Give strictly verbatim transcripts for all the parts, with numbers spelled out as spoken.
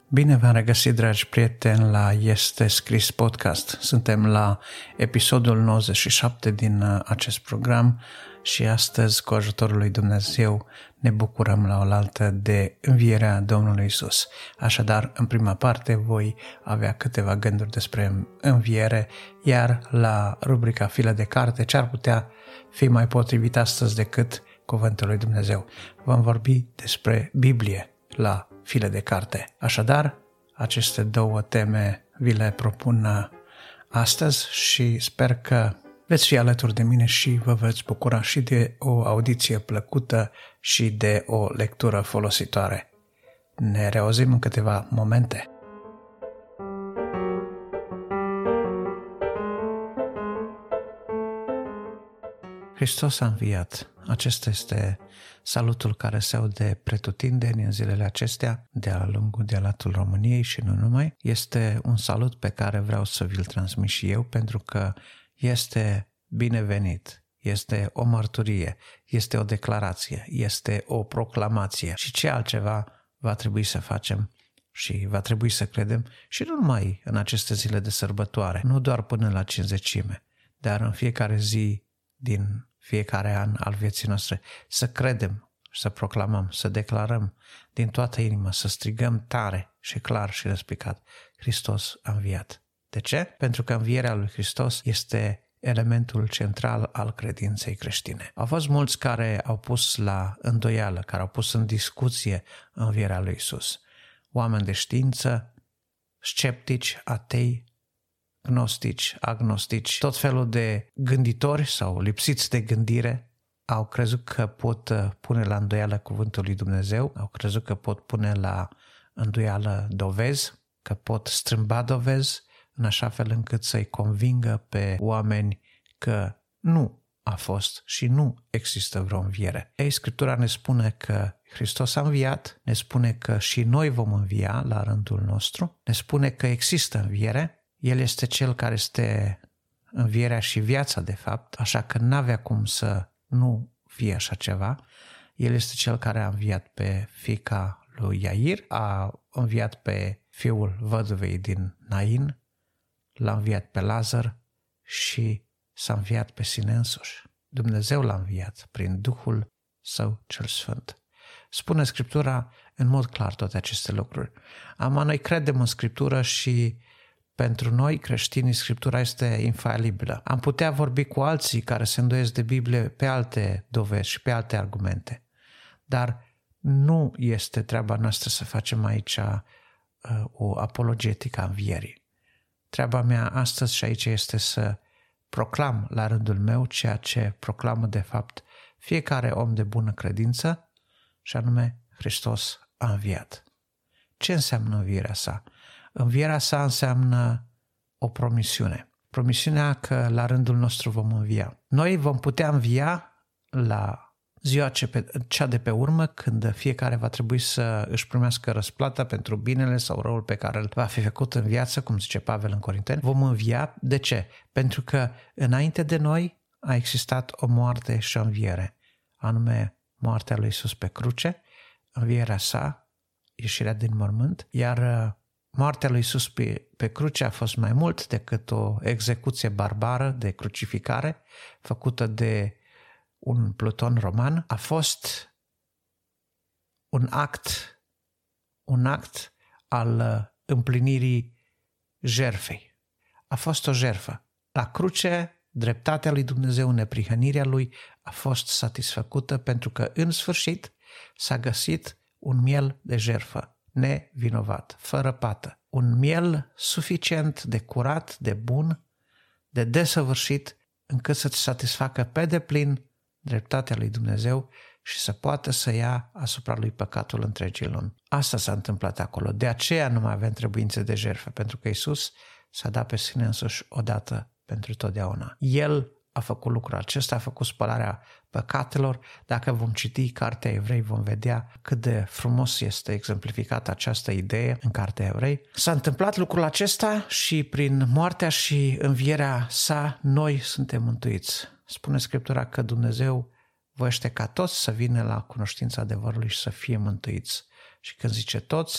Bine v-am regăsit, dragi prieteni, la Este Scris Podcast. Suntem la episodul nouăzeci și șapte din acest program și astăzi, cu ajutorul lui Dumnezeu, ne bucurăm la oaltă de învierea Domnului Iisus. Așadar, în prima parte voi avea câteva gânduri despre înviere, iar la rubrica File de carte, ce ar putea fi mai potrivit astăzi decât Cuvântul lui Dumnezeu? Vom vorbi despre Biblie la File de carte. Așadar, aceste două teme vi le propun astăzi și sper că veți fi alături de mine și vă veți bucura și de o audiție plăcută și de o lectură folositoare. Ne reauzim în câteva momente. Hristos a înviat. Acesta este salutul care se aude pretutindeni în zilele acestea, de-a lungul de-a latul României și nu numai. Este un salut pe care vreau să vi-l transmit și eu, pentru că este binevenit, este o mărturie, este o declarație, este o proclamație și ce altceva va trebui să facem și va trebui să credem și nu numai în aceste zile de sărbătoare, nu doar până la cincizecime, dar în fiecare zi din fiecare an al vieții noastre, să credem, să proclamăm, să declarăm din toată inima, să strigăm tare și clar și răspicat: Hristos a înviat. De ce? Pentru că învierea lui Hristos este elementul central al credinței creștine. Au fost mulți care au pus la îndoială, care au pus în discuție învierea lui Iisus. Oameni de știință, sceptici, atei, gnostici, agnostici, tot felul de gânditori sau lipsiți de gândire au crezut că pot pune la îndoială cuvântul lui Dumnezeu, au crezut că pot pune la îndoială dovezi, că pot strâmba dovezi în așa fel încât să-i convingă pe oameni că nu a fost și nu există vreo înviere. Ei, Scriptura ne spune că Hristos a înviat, ne spune că și noi vom învia la rândul nostru, ne spune că există înviere. El este Cel care este învierea și viața, de fapt, așa că n-avea cum să nu fie așa ceva. El este Cel care a înviat pe fiica lui Iair, a înviat pe fiul văduvei din Nain, l-a înviat pe Lazar și s-a înviat pe sine însuși. Dumnezeu l-a înviat prin Duhul Său cel Sfânt. Spune Scriptura în mod clar toate aceste lucruri. Ama noi credem în Scriptură și pentru noi, creștinii, Scriptura este infailibilă. Am putea vorbi cu alții care se îndoiesc de Biblie pe alte dovezi și pe alte argumente, dar nu este treaba noastră să facem aici uh, o apologetică a învierii. Treaba mea astăzi și aici este să proclam la rândul meu ceea ce proclamă de fapt fiecare om de bună credință, și anume Hristos a înviat. Ce înseamnă învierea sa? Învierea sa înseamnă o promisiune. Promisiunea că la rândul nostru vom învia. Noi vom putea învia la ziua cea de pe urmă, când fiecare va trebui să își primească răsplata pentru binele sau răul pe care îl va fi făcut în viață, cum zice Pavel în Corinteni. Vom învia. De ce? Pentru că înainte de noi a existat o moarte și o înviere, anume moartea lui Iisus pe cruce, învierea sa, ieșirea din mormânt, iar moartea lui Iisus pe, pe cruce a fost mai mult decât o execuție barbară de crucificare făcută de un pluton roman. A fost un act, un act al împlinirii jertfei. A fost o jertfă. La cruce, dreptatea lui Dumnezeu, neprihănirea lui a fost satisfăcută, pentru că în sfârșit s-a găsit un miel de jertfă, nevinovat, fără pată. Un miel suficient de curat, de bun, de desăvârșit, încât să-ți satisfacă pe deplin dreptatea lui Dumnezeu și să poată să ia asupra lui păcatul întregii lumi. Asta s-a întâmplat acolo. De aceea nu mai avem trebuințe de jertfă, pentru că Iisus s-a dat pe sine însuși odată pentru totdeauna. El a făcut lucrul acesta, a făcut spălarea păcatelor. Dacă vom citi Cartea Evrei, vom vedea cât de frumos este exemplificată această idee în Cartea Evrei. S-a întâmplat lucrul acesta și prin moartea și învierea sa noi suntem mântuiți. Spune Scriptura că Dumnezeu voiește ca toți să vină la cunoștința adevărului și să fie mântuiți. Și când zice toți,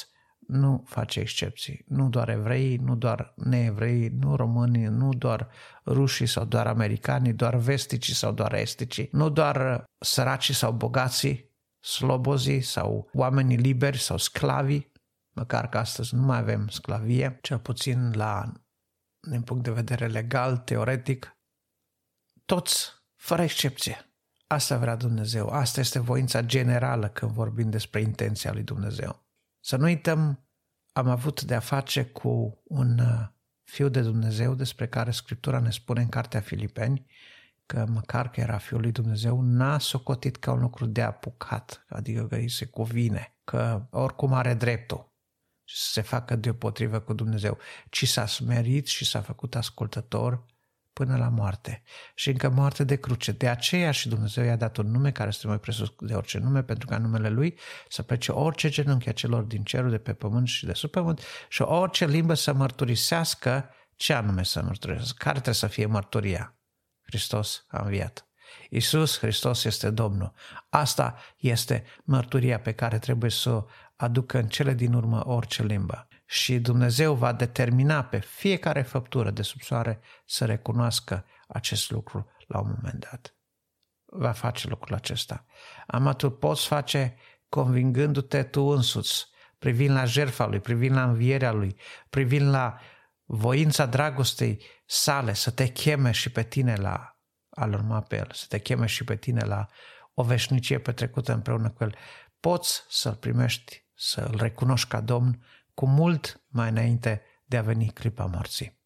nu face excepții. Nu doar evrei, nu doar neevrei, nu românii, nu doar rușii sau doar americanii, doar vesticii sau doar esticii, nu doar săracii sau bogații, slobozii sau oamenii liberi sau sclavii, măcar că astăzi nu mai avem sclavie, cel puțin la, din punct de vedere legal, teoretic, toți, fără excepție. Asta vrea Dumnezeu, asta este voința generală când vorbim despre intenția lui Dumnezeu. Să nu uităm, am avut de-a face cu un fiu de Dumnezeu despre care Scriptura ne spune în Cartea Filipeni că măcar că era Fiul lui Dumnezeu, n-a socotit ca un lucru de apucat, adică că îi se cuvine, că oricum are dreptul să se facă deopotrivă cu Dumnezeu, ci s-a smerit și s-a făcut ascultător până la moarte și încă moarte de cruce. De aceea și Dumnezeu i-a dat un nume care este mai presus de orice nume, pentru ca numele Lui să plece orice genunchi a celor din cerul, de pe pământ și de sub pământ și orice limbă să mărturisească. Ce anume să mărturisească? Care trebuie să fie mărturia? Hristos a înviat. Iisus Hristos este Domnul. Asta este mărturia pe care trebuie să o aducă în cele din urmă orice limbă. Și Dumnezeu va determina pe fiecare făptură de sub soare să recunoască acest lucru la un moment dat. Va face lucrul acesta. Amatul poți face convingându-te tu însuți, privind la jertfa Lui, privind la învierea Lui, privind la voința dragostei sale să te cheme și pe tine la a-L urma pe El, să te cheme și pe tine la o veșnicie petrecută împreună cu El. Poți să-L primești, să-L recunoști ca Domn cu mult mai înainte de a veni clipa morții.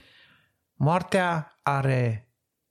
Moartea are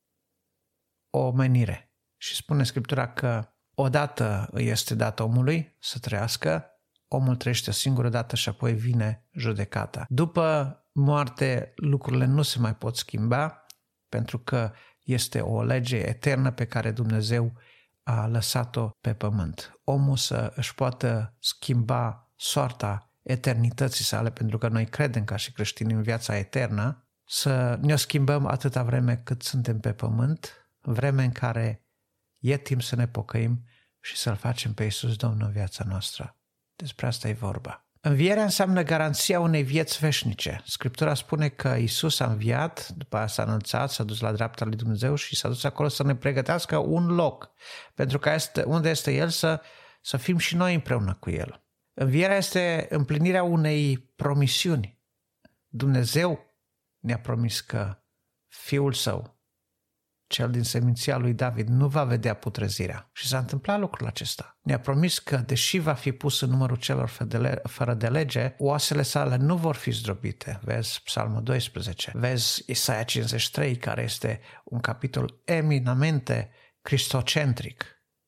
o menire și spune Scriptura că odată îi este dat omului să trăiască, omul trăiește o singură dată și apoi vine judecata. După moarte lucrurile nu se mai pot schimba pentru că este o lege eternă pe care Dumnezeu a lăsat-o pe pământ. Omul să își poată schimba soarta eternității sale, pentru că noi credem ca și creștini în viața eternă, să ne schimbăm atâta vreme cât suntem pe pământ, vreme în care e timp să ne pocăim și să-L facem pe Iisus Domnul în viața noastră. Despre asta e vorba. Învierea înseamnă garanția unei vieți veșnice. Scriptura spune că Iisus a înviat, după aia s-a înălțat, s-a dus la dreapta lui Dumnezeu și s-a dus acolo să ne pregătească un loc, pentru că este, unde este El să, să fim și noi împreună cu El. Învierea este împlinirea unei promisiuni. Dumnezeu ne-a promis că Fiul Său, cel din seminția lui David, nu va vedea putrezirea. Și s-a întâmplat lucrul acesta. Ne-a promis că, deși va fi pus în numărul celor fără de lege, oasele sale nu vor fi zdrobite. Vezi Psalmul doisprezece. Vezi Isaia cincizeci și trei, care este un capitol eminamente cristocentric,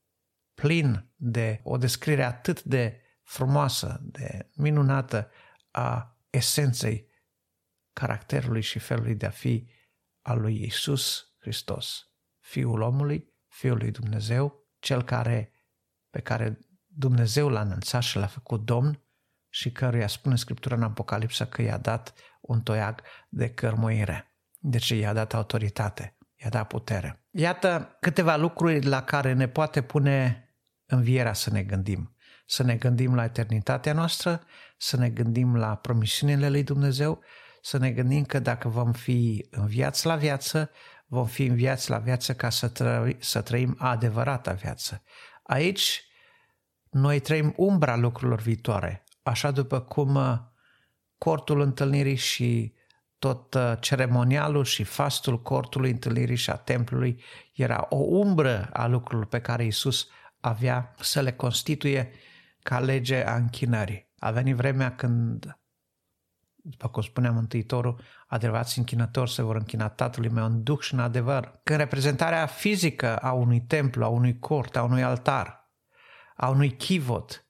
plin de o descriere atât de frumoasă, de minunată a esenței caracterului și felului de a fi al lui Iisus Hristos, Fiul omului, Fiul lui Dumnezeu, cel care, pe care Dumnezeu l-a înălțat și l-a făcut Domn și căruia spune Scriptura în Apocalipsa că i-a dat un toiag de cărmuire. Deci i-a dat autoritate, i-a dat putere. Iată câteva lucruri la care ne poate pune învierea să ne gândim. Să ne gândim la eternitatea noastră, să ne gândim la promisiunile lui Dumnezeu, să ne gândim că dacă vom fi înviați la viață, vom fi înviați la viață ca să, trăi, să trăim adevărata viață. Aici noi trăim umbra lucrurilor viitoare, așa după cum cortul întâlnirii și tot ceremonialul și fastul cortului întâlnirii și a templului era o umbră a lucrurilor pe care Iisus avea să le constituie ca lege a închinării. A venit vremea când, după cum spunea Mântuitorul, adevărați închinători se vor închina Tatălui meu în duh și în adevăr. Când reprezentarea fizică a unui templu, a unui cort, a unui altar, a unui chivot,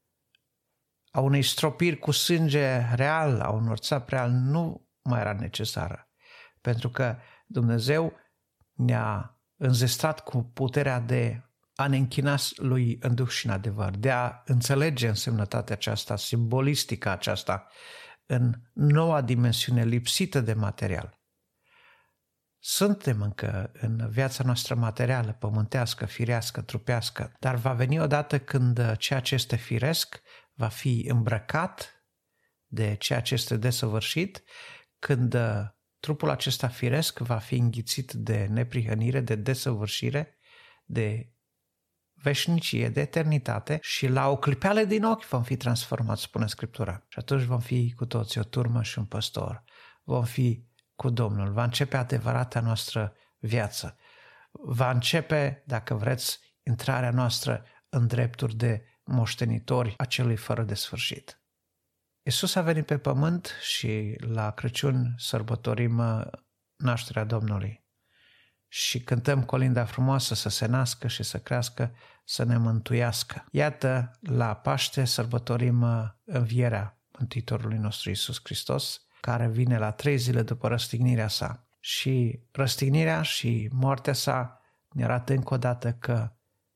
a unei stropiri cu sânge real, a unor țap real, nu mai era necesară. Pentru că Dumnezeu ne-a înzestrat cu puterea de a ne închina lui în duh și în adevăr, de a înțelege însemnătatea aceasta, simbolistică aceasta, în noua dimensiune lipsită de material. Suntem încă în viața noastră materială, pământească, firească, trupească, dar va veni o dată când ceea ce este firesc va fi îmbrăcat de ceea ce este desăvârșit, când trupul acesta firesc va fi înghițit de neprihănire, de desăvârșire, de veșnicie, de eternitate și la o clipeală din ochi vom fi transformați, spune Scriptura. Și atunci vom fi cu toții o turmă și un păstor. Vom fi cu Domnul. Va începe adevărata noastră viață. Va începe, dacă vreți, intrarea noastră în drepturi de moștenitori a celui fără de sfârșit. Iisus a venit pe pământ și la Crăciun sărbătorim nașterea Domnului. Și cântăm colinda frumoasă să se nască și să crească, să ne mântuiască. Iată, la Paște sărbătorim învierea Mântuitorului nostru Iisus Hristos, care vine la trei zile după răstignirea sa. Și răstignirea și moartea sa ne arată încă o dată că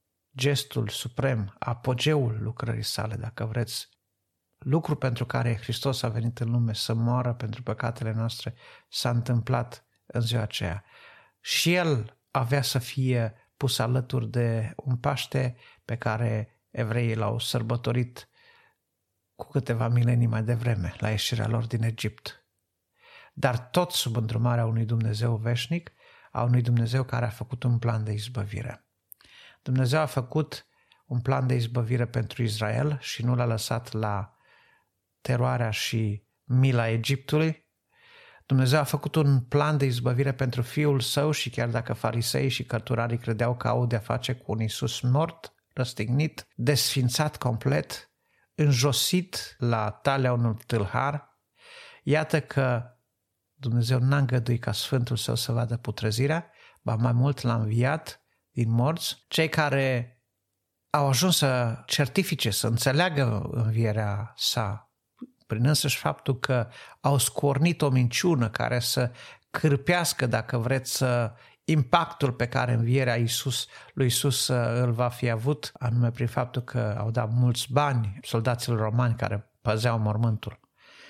gestul suprem, apogeul lucrării sale, dacă vreți, lucru pentru care Hristos a venit în lume să moară pentru păcatele noastre, s-a întâmplat în ziua aceea. Și el avea să fie pus alături de un Paște pe care evreii l-au sărbătorit cu câteva milenii mai devreme, la ieșirea lor din Egipt. Dar tot sub îndrumarea unui Dumnezeu veșnic, a unui Dumnezeu care a făcut un plan de izbăvire. Dumnezeu a făcut un plan de izbăvire pentru Israel și nu l-a lăsat la teroarea și mila Egiptului. Dumnezeu a făcut un plan de izbăvire pentru Fiul Său și chiar dacă farisei și cărturarii credeau că au de-a face cu un Iisus mort, răstignit, desfințat complet, înjosit la talea unui tâlhar, iată că Dumnezeu n-a îngăduit ca Sfântul Său să vadă putrezirea, ba mai mult l-a înviat din morți. Cei care au ajuns să certifice, să înțeleagă învierea sa, prin însăși faptul că au scornit o minciună care să cârpească, dacă vreți, impactul pe care învierea Iisus, lui Iisus îl va fi avut, anume prin faptul că au dat mulți bani soldaților romani care păzeau mormântul.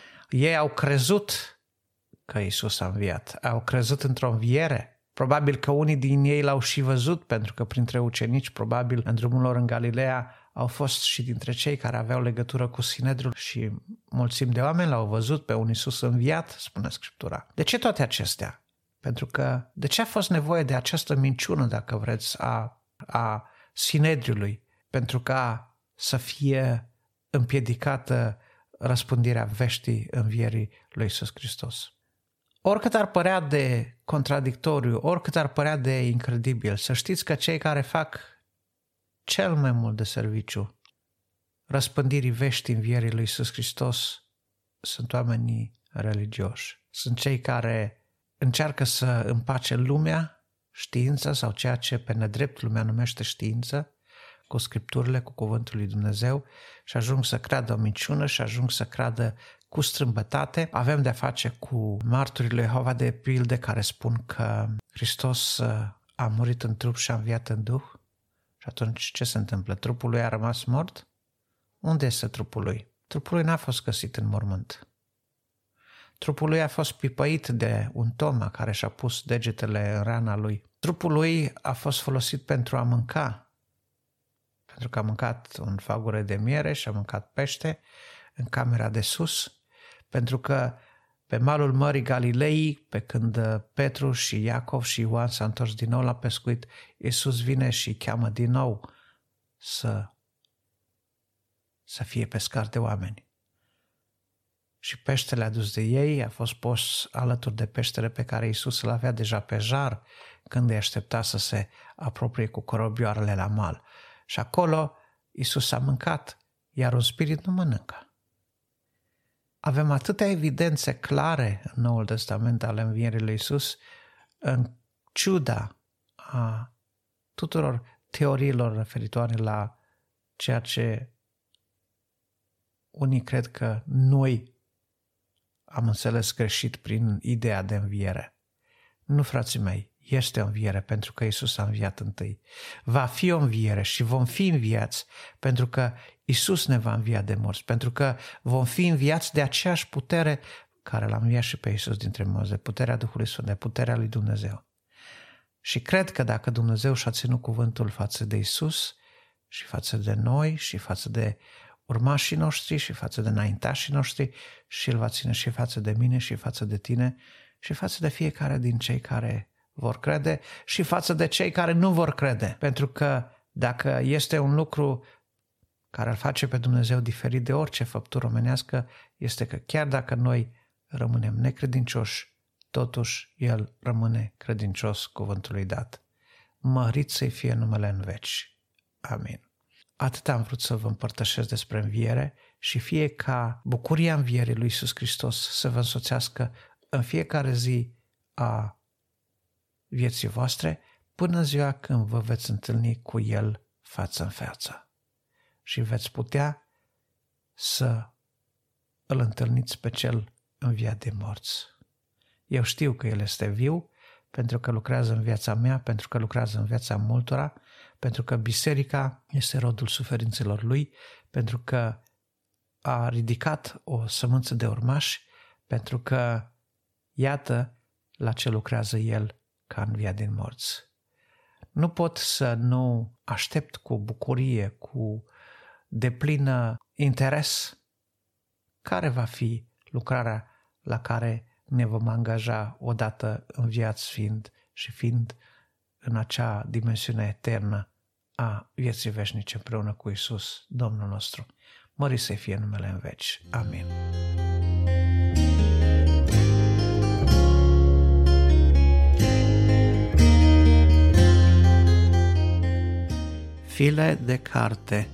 Ei au crezut că Iisus a înviat, au crezut într-o înviere. Probabil că unii din ei l-au și văzut, pentru că printre ucenici, probabil în drumul lor în Galileea, au fost și dintre cei care aveau legătură cu Sinedriul și mulțimi de oameni l-au văzut pe un Iisus înviat, spune Scriptura. De ce toate acestea? Pentru că de ce a fost nevoie de această minciună, dacă vreți, a, a Sinedriului? Pentru ca să fie împiedicată răspândirea veștii învierii lui Iisus Hristos. Oricât ar părea de contradictoriu, oricât ar părea de incredibil, să știți că cei care fac cel mai mult de serviciu răspândirii veștii învierii lui Iisus Hristos sunt oamenii religioși. Sunt cei care încearcă să împace lumea, știința sau ceea ce pe nedrept lumea numește știință, cu Scripturile, cu Cuvântul lui Dumnezeu și ajung să creadă o minciună și ajung să creadă cu strâmbătate. Avem de-a face cu marturii lui Jehova de pilde care spun că Hristos a murit în trup și a înviat în duh. Și atunci ce se întâmplă? Trupul lui a rămas mort? Unde este trupul lui? Trupul lui n-a fost găsit în mormânt. Trupul lui a fost pipăit de un Toma care și-a pus degetele în rana lui. Trupul lui a fost folosit pentru a mânca, pentru că a mâncat un fagure de miere și a mâncat pește în camera de sus, pentru că pe malul Mării Galilei, pe când Petru și Iacov și Ioan s-au întors din nou la pescuit, Iisus vine și cheamă din nou să, să fie pescar de oameni. Și peștele adus de ei a fost pus alături de peștele pe care Iisus îl avea deja pe jar când îi aștepta să se apropie cu corobioarele la mal. Și acolo Iisus a mâncat, iar un spirit nu mănâncă. Avem atâtea evidențe clare în Noul Testament ale învierii lui Iisus, în ciuda a tuturor teoriilor referitoare la ceea ce unii cred că noi am înțeles greșit prin ideea de înviere. Nu, frații mei, este o înviere pentru că Iisus a înviat întâi. Va fi o înviere și vom fi înviați pentru că Iisus ne va învia de morți, pentru că vom fi înviați de aceeași putere care l-a înviat și pe Iisus dintre morți, de puterea Duhului Sfânt, de puterea lui Dumnezeu. Și cred că dacă Dumnezeu și-a ținut cuvântul față de Iisus și față de noi și față de urmașii noștri și față de înaintașii noștri și îl va ține și față de mine și față de tine și față de fiecare din cei care vor crede și față de cei care nu vor crede. Pentru că dacă este un lucru care îl face pe Dumnezeu diferit de orice făptură omenească, este că chiar dacă noi rămânem necredincioși, totuși El rămâne credincios cuvântului dat. Mărit să-i fie numele în veci. Amin. Atât am vrut să vă împărtășesc despre înviere și fie ca bucuria învierii lui Iisus Hristos să vă însoțească în fiecare zi a vieții voastre până ziua când vă veți întâlni cu El față în față și veți putea să îl întâlniți pe Cel înviat din morți. Eu știu că El este viu pentru că lucrează în viața mea, pentru că lucrează în viața multora, pentru că biserica este rodul suferințelor Lui, pentru că a ridicat o sămânță de urmași, pentru că iată la ce lucrează El ca înviat din morți. Nu pot să nu aștept cu bucurie, cu deplină interes care va fi lucrarea la care ne vom angaja odată înviați fiind și fiind în acea dimensiune eternă a vieții veșnice împreună cu Iisus, Domnul nostru. Mărit să fie numele în veci. Amin. File de carte.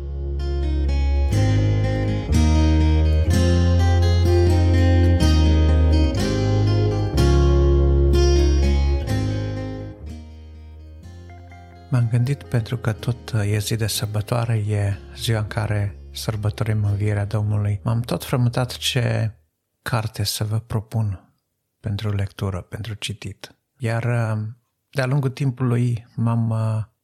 M-am gândit pentru că tot e zi de sărbătoare, e ziua în care sărbătorim învierea Domnului. M-am tot frământat ce carte să vă propun pentru lectură, pentru citit. Iar de-a lungul timpului m-am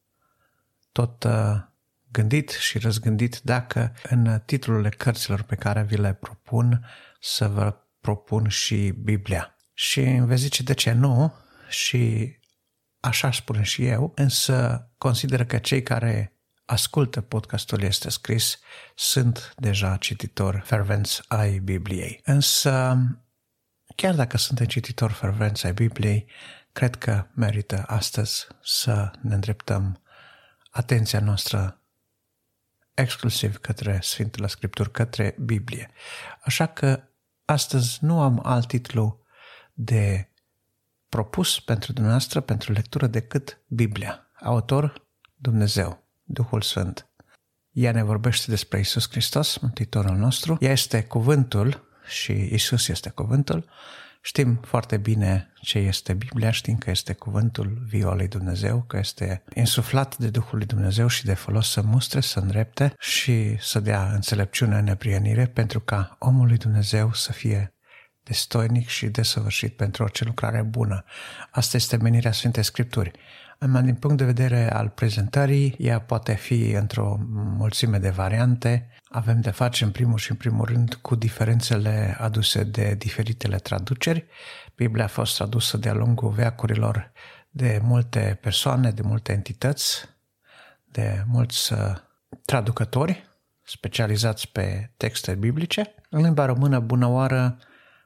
tot gândit și răzgândit dacă în titlurile cărților pe care vi le propun să vă propun și Biblia. Și îmi veți zice de ce nu și așa spun și eu, însă consider că cei care ascultă podcastul Este Scris sunt deja cititori fervenți ai Bibliei. Însă, chiar dacă suntem cititori fervenți ai Bibliei, cred că merită astăzi să ne îndreptăm atenția noastră exclusiv către Sfintele Scripturi, către Biblie. Așa că astăzi nu am alt titlu de propus pentru dumneavoastră, pentru lectură, decât Biblia. Autor Dumnezeu, Duhul Sfânt. Ea ne vorbește despre Iisus Hristos, Mântuitorul nostru. Ea este cuvântul și Iisus este cuvântul. Știm foarte bine ce este Biblia, știm că este cuvântul viu al lui Dumnezeu, că este insuflat de Duhul lui Dumnezeu și de folos să mustre, să îndrepte și să dea înțelepciune, neprienire, pentru ca omul lui Dumnezeu să fie destoinic și desăvârșit pentru orice lucrare bună. Asta este menirea Sfintei Scripturi. Din punct de vedere al prezentării, ea poate fi într-o mulțime de variante. Avem de face în primul și în primul rând cu diferențele aduse de diferitele traduceri. Biblia a fost tradusă de-a lungul veacurilor de multe persoane, de multe entități, de mulți traducători specializați pe texte biblice. În limba română bunăoară,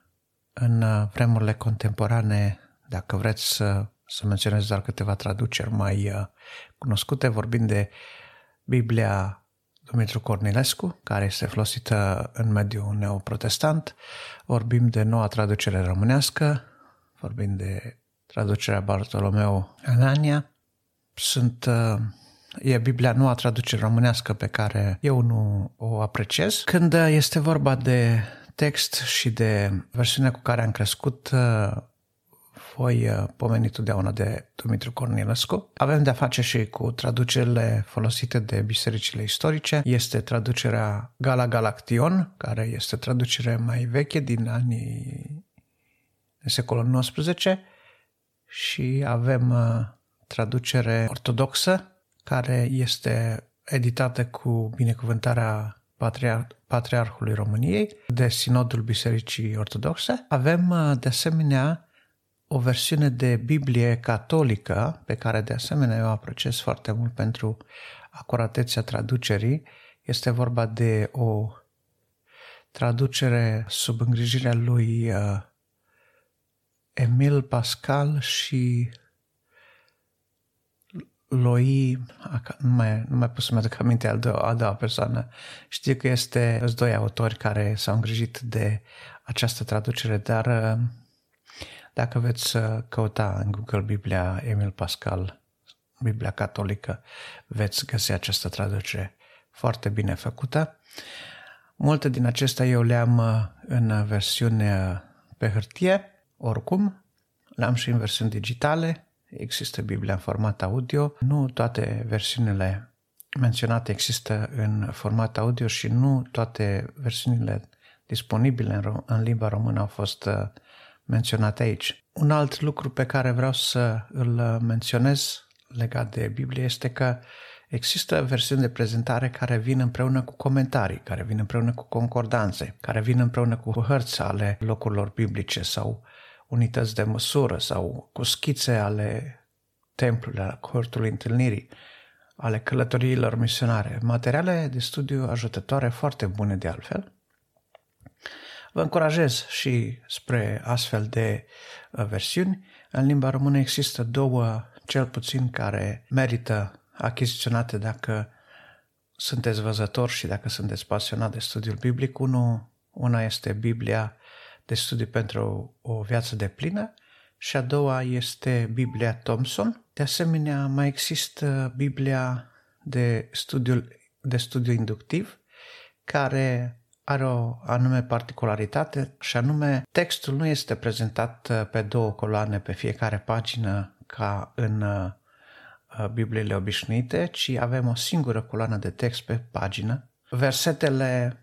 în vremurile contemporane, dacă vreți să, să menționez doar câteva traduceri mai uh, cunoscute, vorbind de Biblia Dumitru Cornilescu, care este folosită în mediul neoprotestant, vorbim de noua traducere românească, vorbim de traducerea Bartolomeu Anania. Sunt, uh, e Biblia noua traducere românească pe care eu nu o apreciez. Când este vorba de text și de versiunea cu care am crescut, voi pomeni totdeauna de Dumitru Cornilescu. Avem de-a face și cu traducerile folosite de bisericile istorice. Este traducerea Gala Galaction, care este traducere mai veche din anii din secolul nouăsprezece, și avem traducere ortodoxă, care este editată cu binecuvântarea Patriar- Patriarhului României, de Sinodul Bisericii Ortodoxe. Avem de asemenea o versiune de Biblie catolică, pe care de asemenea eu apreciez foarte mult pentru acuratețea traducerii. Este vorba de o traducere sub îngrijirea lui uh, Emil Pascal și Loi, nu mai, nu mai pot să-mi aduc aminte a doua, a doua persoană. Știu că este sunt doi autori care s-au îngrijit de această traducere, dar uh, dacă veți căuta în Google Biblia Emil Pascal, Biblia catolică, veți găsi această traducere foarte bine făcută. Multe din acestea eu le-am în versiune pe hârtie, oricum, le-am și în versiuni digitale, există Biblia în format audio. Nu toate versiunile menționate există în format audio și nu toate versiunile disponibile în, în limba română au fost menționate aici. Un alt lucru pe care vreau să îl menționez legat de Biblie este că există versiuni de prezentare care vin împreună cu comentarii, care vin împreună cu concordanțe, care vin împreună cu hărți ale locurilor biblice sau unități de măsură sau cu schițe ale templului, ale cortului întâlnirii, ale călătoriilor misionare. Materiale de studiu ajutătoare foarte bune de altfel. Vă încurajez și spre astfel de versiuni. În limba română există două, cel puțin, care merită achiziționate dacă sunteți văzători și dacă sunteți pasionat de studiul biblic. Unu, una este Biblia de studiu pentru o viață deplină și a doua este Biblia Thompson. De asemenea, mai există Biblia de studiu, de studiu inductiv, care are o anume particularitate și anume textul nu este prezentat pe două coloane pe fiecare pagină ca în Bibliile obișnuite, ci avem o singură coloană de text pe pagină. Versetele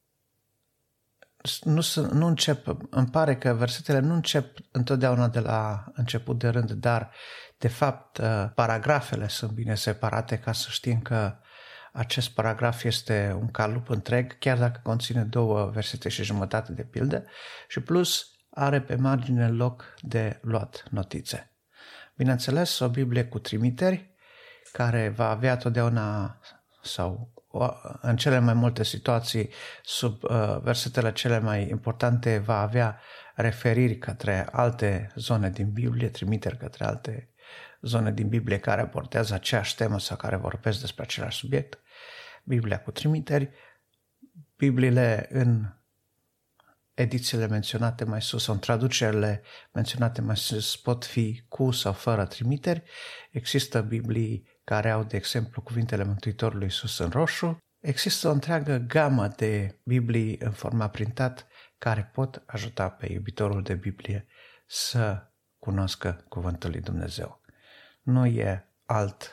nu, nu încep, îmi pare că versetele nu încep întotdeauna de la început de rând, dar de fapt paragrafele sunt bine separate ca să știm că acest paragraf este un calup întreg, chiar dacă conține două versete și jumătate de pildă, și plus are pe margine loc de luat notițe. Bineînțeles, o Biblie cu trimiteri, care va avea totdeauna, sau în cele mai multe situații, sub uh, versetele cele mai importante, va avea referiri către alte zone din Biblie, trimiteri către alte zone din Biblie care abordează aceeași temă sau care vorbesc despre același subiect. Biblia cu trimiteri, Bibliile în edițiile menționate mai sus sau în traducerile menționate mai sus pot fi cu sau fără trimiteri. Există Biblii care au, de exemplu, cuvintele Mântuitorului sus în roșu. Există o întreagă gamă de Biblii în format printat care pot ajuta pe iubitorul de Biblie să cunoască cuvântul lui Dumnezeu. Nu e alt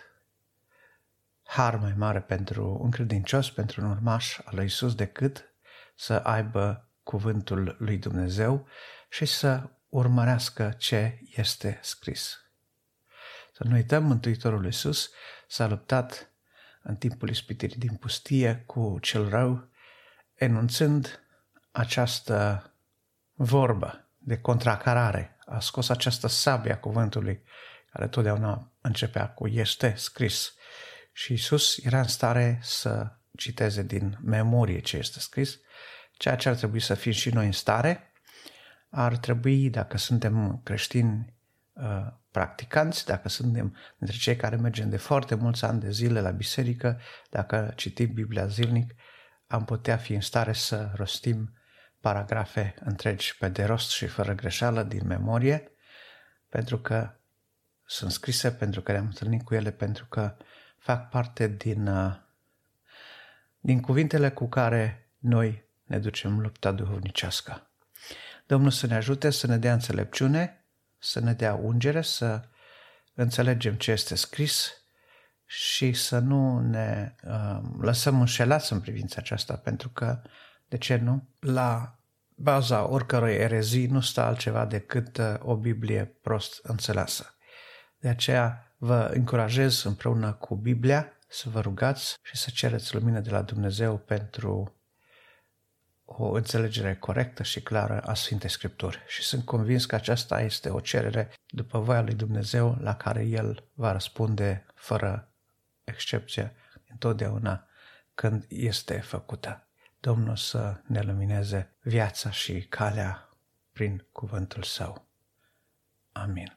har mai mare pentru un credincios, pentru un urmaș al lui Iisus, decât să aibă cuvântul lui Dumnezeu și să urmărească ce este scris. Să nu uităm, Mântuitorul Iisus s-a luptat în timpul ispitirii din pustie cu cel rău, enunțând această vorbă de contracarare. A scos această sabie a cuvântului, care totdeauna începea cu este scris. Și Iisus era în stare să citeze din memorie ce este scris, ceea ce ar trebui să fim și noi în stare. Ar trebui, dacă suntem creștini uh, practicanți, dacă suntem dintre cei care mergem de foarte mulți ani de zile la biserică, dacă citim Biblia zilnic, am putea fi în stare să rostim paragrafe întregi pe de rost și fără greșeală din memorie, pentru că sunt scrise, pentru că ne-am întâlnit cu ele, pentru că fac parte din, uh, din cuvintele cu care noi ne ducem lupta duhovnicească. Domnul să ne ajute, să ne dea înțelepciune, să ne dea ungere, să înțelegem ce este scris și să nu ne uh, lăsăm înșelați în privința aceasta, pentru că, de ce nu, la baza oricărei erezii nu stă altceva decât uh, o Biblie prost înțeleasă. De aceea vă încurajez împreună cu Biblia să vă rugați și să cereți lumină de la Dumnezeu pentru o înțelegere corectă și clară a Sfintei Scripturi. Și sunt convins că aceasta este o cerere după voia lui Dumnezeu la care El va răspunde fără excepție întotdeauna când este făcută. Domnul să ne lumineze viața și calea prin cuvântul Său. Amin.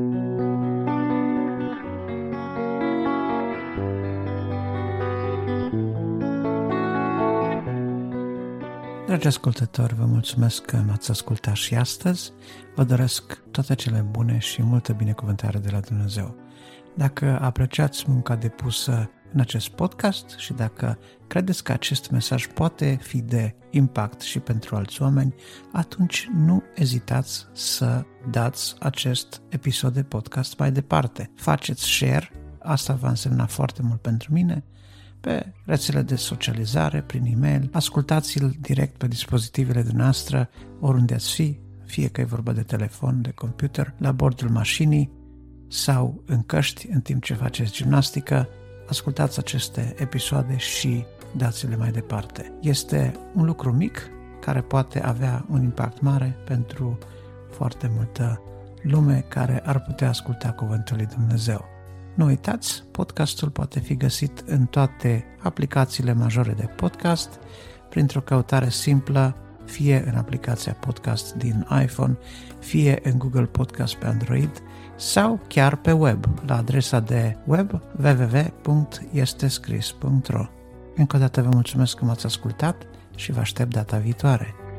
Dragi ascultători, vă mulțumesc că m-ați ascultat și astăzi. Vă doresc toate cele bune și multă binecuvântare de la Dumnezeu. Dacă apreciați munca depusă în acest podcast și dacă credeți că acest mesaj poate fi de impact și pentru alți oameni, atunci nu ezitați să dați acest episod de podcast mai departe. Faceți share, asta va însemna foarte mult pentru mine, pe rețele de socializare, prin e-mail, ascultați-l direct pe dispozitivele dumneavoastră, oriunde ați fi, fie că e vorba de telefon, de computer, la bordul mașinii sau în căști în timp ce faceți gimnastică. Ascultați aceste episoade și dați-le mai departe. Este un lucru mic care poate avea un impact mare pentru foarte multă lume care ar putea asculta Cuvântul lui Dumnezeu. Nu uitați, podcastul poate fi găsit în toate aplicațiile majore de podcast, printr-o căutare simplă, fie în aplicația podcast din iPhone, fie în Google Podcast pe Android, sau chiar pe web, la adresa de web w w w punct este scris punct r o. Încă o dată vă mulțumesc că m-ați ascultat și vă aștept data viitoare.